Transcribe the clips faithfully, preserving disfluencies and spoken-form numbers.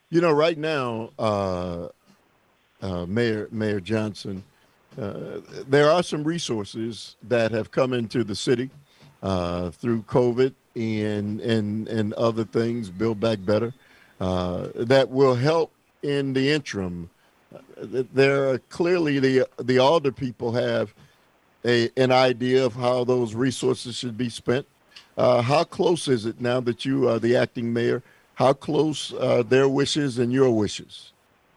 You know, right now, uh, uh, Mayor Mayor Johnson, uh, there are some resources that have come into the city uh, through COVID and and and other things, Build Back Better, uh, that will help in the interim. There are clearly the the older people have a an idea of how those resources should be spent. Uh, how close is it now that you are the acting mayor? How close uh, their wishes and your wishes?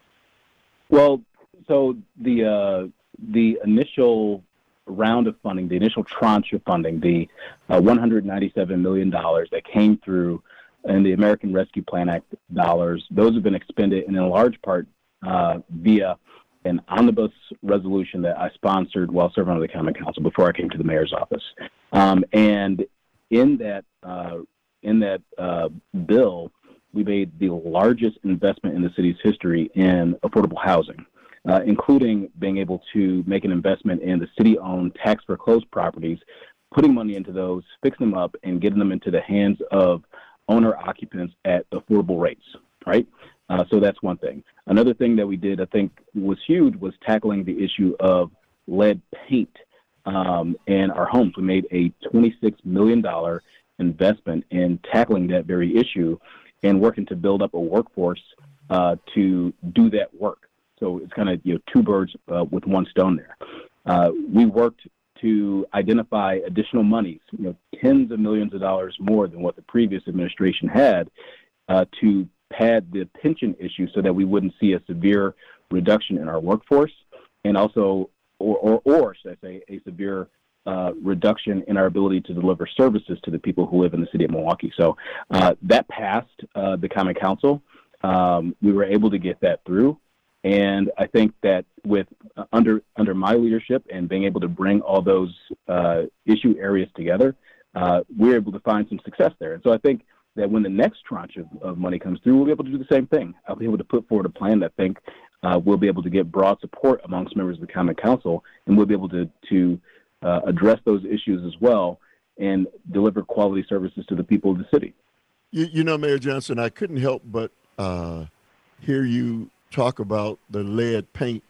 Well, so the uh, the initial round of funding, the initial tranche of funding, the uh, one hundred ninety-seven million dollars that came through in the American Rescue Plan Act dollars, those have been expended and in large part uh, via an omnibus resolution that I sponsored while serving on the common council before I came to the mayor's office. Um, and in that uh, in that uh, bill, we made the largest investment in the city's history in affordable housing, uh, including being able to make an investment in the city-owned tax foreclosed properties, putting money into those, fixing them up, and getting them into the hands of owner occupants at affordable rates, right? Uh, so that's one thing. Another thing that we did, I think, was huge was tackling the issue of lead paint um, in our homes. We made a twenty-six million dollars investment in tackling that very issue and working to build up a workforce uh, to do that work. So it's kind of you know two birds uh, with one stone there. Uh, we worked to identify additional monies, you know, tens of millions of dollars more than what the previous administration had, uh, to pad the pension issue so that we wouldn't see a severe reduction in our workforce, and also, or or, or should I say, a severe uh, reduction in our ability to deliver services to the people who live in the city of Milwaukee. So uh, that passed uh, the Common Council. Um, we were able to get that through. And I think that with uh, under under my leadership and being able to bring all those uh, issue areas together, uh, we're able to find some success there. And so I think that when the next tranche of, of money comes through, we'll be able to do the same thing. I'll be able to put forward a plan that I think uh, we'll be able to get broad support amongst members of the Common Council, and we'll be able to to uh, address those issues as well and deliver quality services to the people of the city. You, you know, Mayor Johnson, I couldn't help but uh, hear you talk about the lead paint,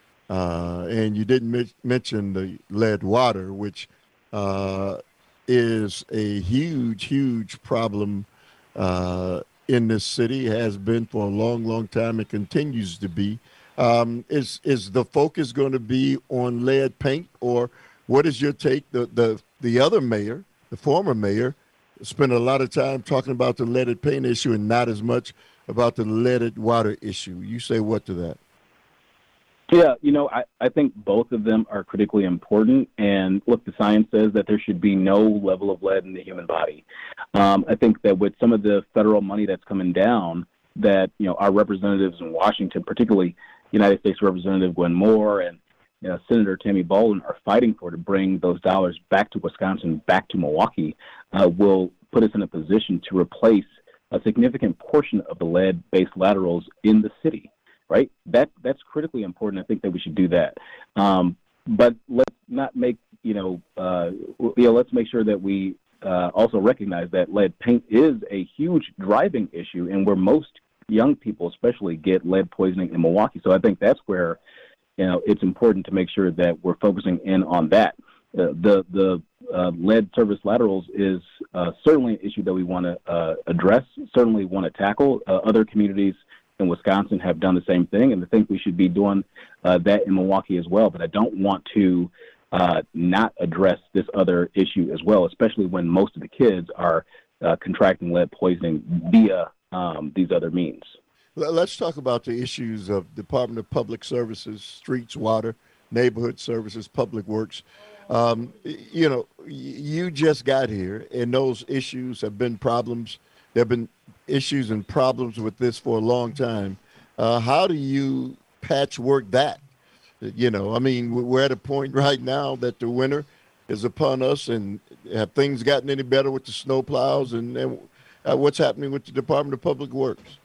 uh, and you didn't mi- mention the lead water, which uh, is a huge, huge problem uh, in this city, has been for a long, long time, and continues to be. Um, is is the focus going to be on lead paint, or what is your take? The the the other mayor, the former mayor, spent a lot of time talking about the leaded paint issue and not as much about the leaded water issue. You say what to that? Yeah, you know, I, I think both of them are critically important. And look, the science says that there should be no level of lead in the human body. Um, I think that with some of the federal money that's coming down, that, you know, our representatives in Washington, particularly United States Representative Gwen Moore and you know, Senator Tammy Baldwin, are fighting for to bring those dollars back to Wisconsin, back to Milwaukee, uh, will put us in a position to replace a significant portion of the lead-based laterals in the city. Right, that that's critically important. I think that we should do that, um, but let's not make you know, uh, you know, let's make sure that we uh, also recognize that lead paint is a huge driving issue, and where most young people, especially, get lead poisoning in Milwaukee. So I think that's where you know it's important to make sure that we're focusing in on that. Uh, the the uh, lead service laterals is uh, certainly an issue that we want to uh, address. Certainly want to tackle. Uh, other communities in Wisconsin have done the same thing, and I think we should be doing uh, that in Milwaukee as well. But I don't want to uh, not address this other issue as well, especially when most of the kids are uh, contracting lead poisoning via um, these other means. Let's talk about the issues of Department of Public Services, streets, water, neighborhood services, public works. Um, you know, you just got here, and those issues have been problems. There have been issues and problems with this for a long time. Uh, how do you patchwork that? You know, I mean, we're at a point right now that the winter is upon us, and have things gotten any better with the snow plows, and, and uh, what's happening with the Department of Public Works?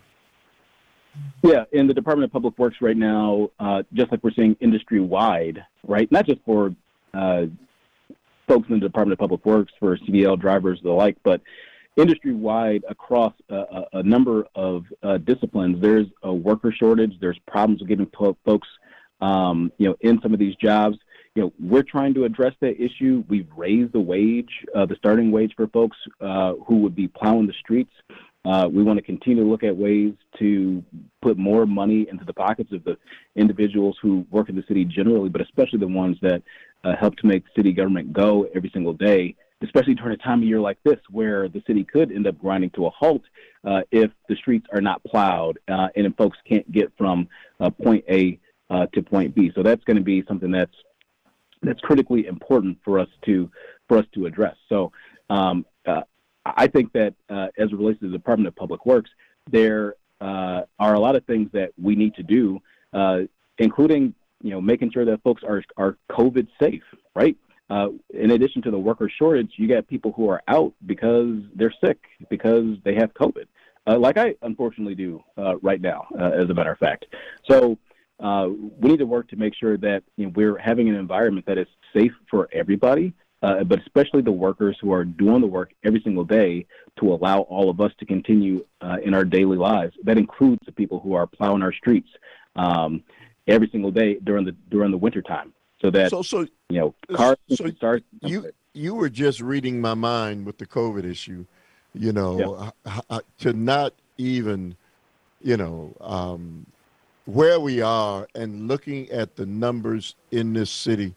Yeah, in the Department of Public Works right now, uh, just like we're seeing industry-wide, right, not just for uh, folks in the Department of Public Works, for C D L drivers, the like, but industry-wide across a, a, a number of uh, disciplines. There's a worker shortage. There's problems with getting po- folks, um, you know, in some of these jobs. You know, we're trying to address that issue. We've raised the wage, uh, the starting wage for folks uh, who would be plowing the streets. Uh, we want to continue to look at ways to put more money into the pockets of the individuals who work in the city generally, but especially the ones that uh, help to make city government go every single day, especially during a time of year like this where the city could end up grinding to a halt uh, if the streets are not plowed uh, and if folks can't get from uh, point A uh, to point B. So that's going to be something that's that's critically important for us to for us to address. So um, uh, I think that uh, as it relates to the Department of Public Works, there uh, are a lot of things that we need to do, uh, including you know making sure that folks are are COVID safe, right? Uh, in addition to the worker shortage, you got people who are out because they're sick, because they have COVID, uh, like I unfortunately do uh, right now, uh, as a matter of fact. So uh, we need to work to make sure that you know, we're having an environment that is safe for everybody, uh, but especially the workers who are doing the work every single day to allow all of us to continue uh, in our daily lives. That includes the people who are plowing our streets um, every single day during the during the wintertime. So that, so, so you know, cars so start. You you were just reading my mind with the COVID issue, you know, Yeah. h- h- to not even, you know, um, where we are and looking at the numbers in this city,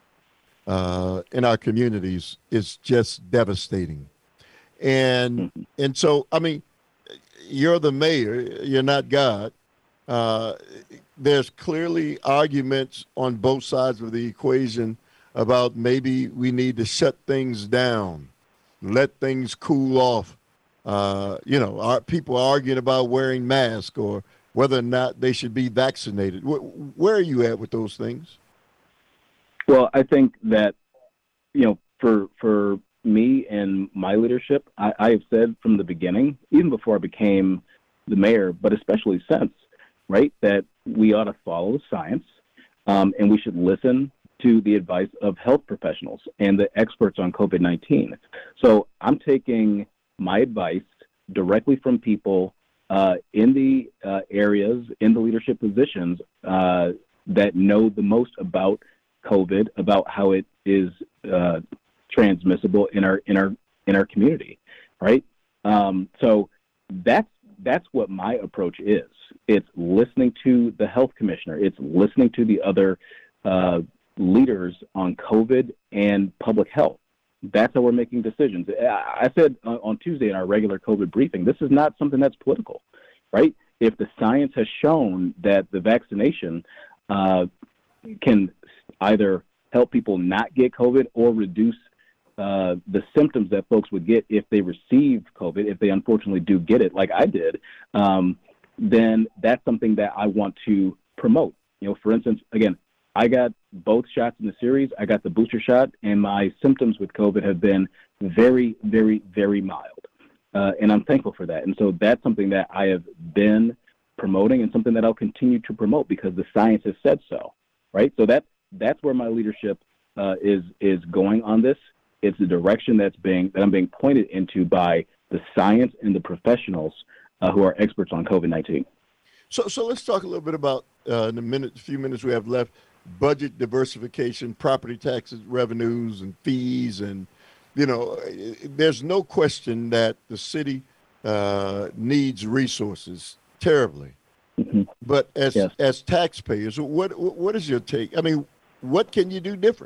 uh, in our communities is just devastating. And Mhm. and so, I mean, you're the mayor, you're not God. Uh, there's clearly arguments on both sides of the equation about maybe we need to shut things down, let things cool off. Uh, you know, our, people are arguing about wearing masks or whether or not they should be vaccinated. Where, where are you at with those things? Well, I think that, you know, for for me and my leadership, I, I have said from the beginning, even before I became the mayor, but especially since, right, that we ought to follow science um, and we should listen to the advice of health professionals and the experts on COVID nineteen. So I'm taking my advice directly from people uh, in the uh, areas, in the leadership positions uh, that know the most about COVID, about how it is uh, transmissible in our in our in our community, right? Um, so that's that's what my approach is. It's listening to the health commissioner. It's listening to the other uh, leaders on COVID and public health. That's how we're making decisions. I said on Tuesday in our regular COVID briefing, this is not something that's political, right? If the science has shown that the vaccination uh, can either help people not get COVID or reduce uh, the symptoms that folks would get if they received COVID, if they unfortunately do get it, like I did, um, then that's something that I want to promote. You know, for instance, again, I got both shots in the series. I got the booster shot, and my symptoms with COVID have been very, very, very mild. Uh, and I'm thankful for that. And so that's something that I have been promoting and something that I'll continue to promote because the science has said so, right? So that, that's where my leadership uh, is is going on this. It's the direction that's being that I'm being pointed into by the science and the professionals uh, who are experts on COVID nineteen. So, so let's talk a little bit about uh, in the minute, few minutes we have left, budget diversification, property taxes, revenues, and fees, and you know, there's no question that the city uh, needs resources terribly. Mm-hmm. But as Yes. as taxpayers, what what is your take? I mean, what can you do different?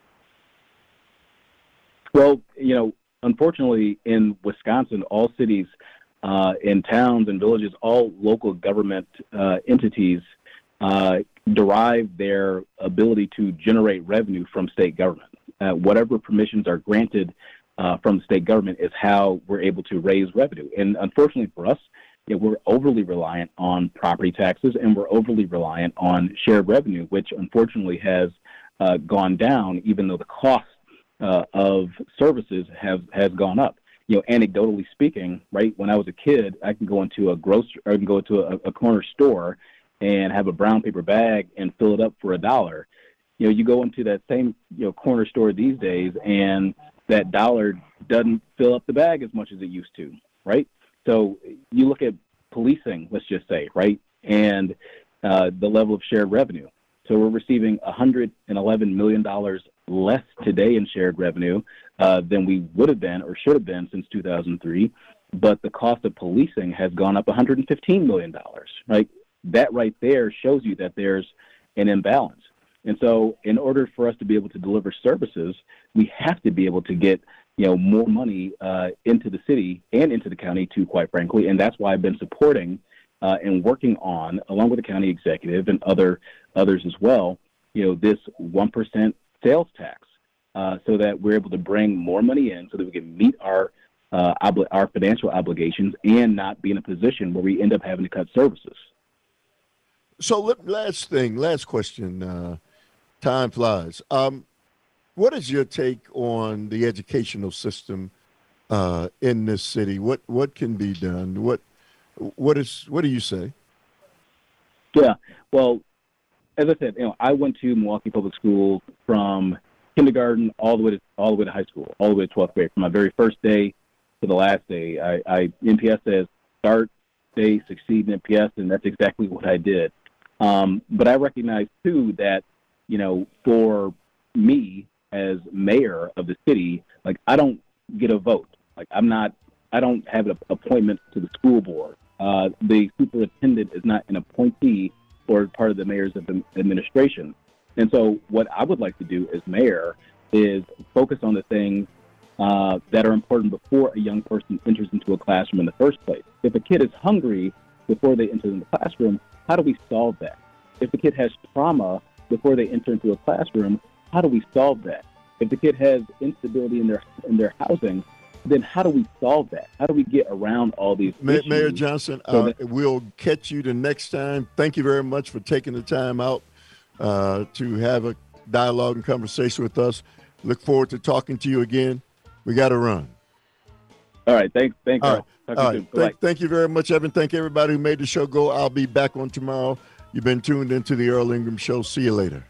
Well, you know, unfortunately, in Wisconsin, all cities uh, and towns and villages, all local government uh, entities uh, derive their ability to generate revenue from state government. Uh, whatever permissions are granted uh, from the state government is how we're able to raise revenue. And unfortunately for us, you know, we're overly reliant on property taxes and we're overly reliant on shared revenue, which unfortunately has uh, gone down, even though the cost uh, of services have has gone up. You know, anecdotally speaking, right? When I was a kid, I can go into a grocery, or I can go to a, a corner store and have a brown paper bag and fill it up for a dollar. You know, you go into that same you know corner store these days, and that dollar doesn't fill up the bag as much as it used to, right? So you look at policing, let's just say, right, and uh, the level of shared revenue. So we're receiving one hundred eleven million dollars less today in shared revenue uh, than we would have been or should have been since two thousand three, but the cost of policing has gone up one hundred fifteen million dollars, right? That right there shows you that there's an imbalance. And so in order for us to be able to deliver services, we have to be able to get, you know, more money uh, into the city and into the county too, quite frankly. And that's why I've been supporting uh, and working on, along with the county executive and other others as well, you know, this one percent sales tax uh, so that we're able to bring more money in so that we can meet our uh, obli- our financial obligations and not be in a position where we end up having to cut services. So last thing, last question, uh, time flies. Um, what is your take on the educational system uh, in this city? What what can be done? What what is what do you say? Yeah, well, as I said, you know, I went to Milwaukee Public Schools from kindergarten all the way to all the way to high school, all the way to twelfth grade. From my very first day to the last day, I, I N P S says start, stay, succeed in N P S, and that's exactly what I did. Um, but I recognize too that, you know, for me as mayor of the city, like I don't get a vote. Like I'm not, I don't have an appointment to the school board. Uh, the superintendent is not an appointee or part of the mayor's administration. And so what I would like to do as mayor is focus on the things uh, that are important before a young person enters into a classroom in the first place. If a kid is hungry before they enter in the classroom, how do we solve that? If the kid has trauma before they enter into a classroom, how do we solve that? If the kid has instability in their in their housing, then how do we solve that? How do we get around all these issues? Mayor Johnson, so uh, that- we'll catch you the next time. Thank you very much for taking the time out uh, to have a dialogue and conversation with us. Look forward to talking to you again. We got to run. All right. Thanks. Thanks. All right. All right. Thank, thank you very much, Evan. Thank everybody who made the show go. I'll be back on tomorrow. You've been tuned into the Earl Ingram Show. See you later.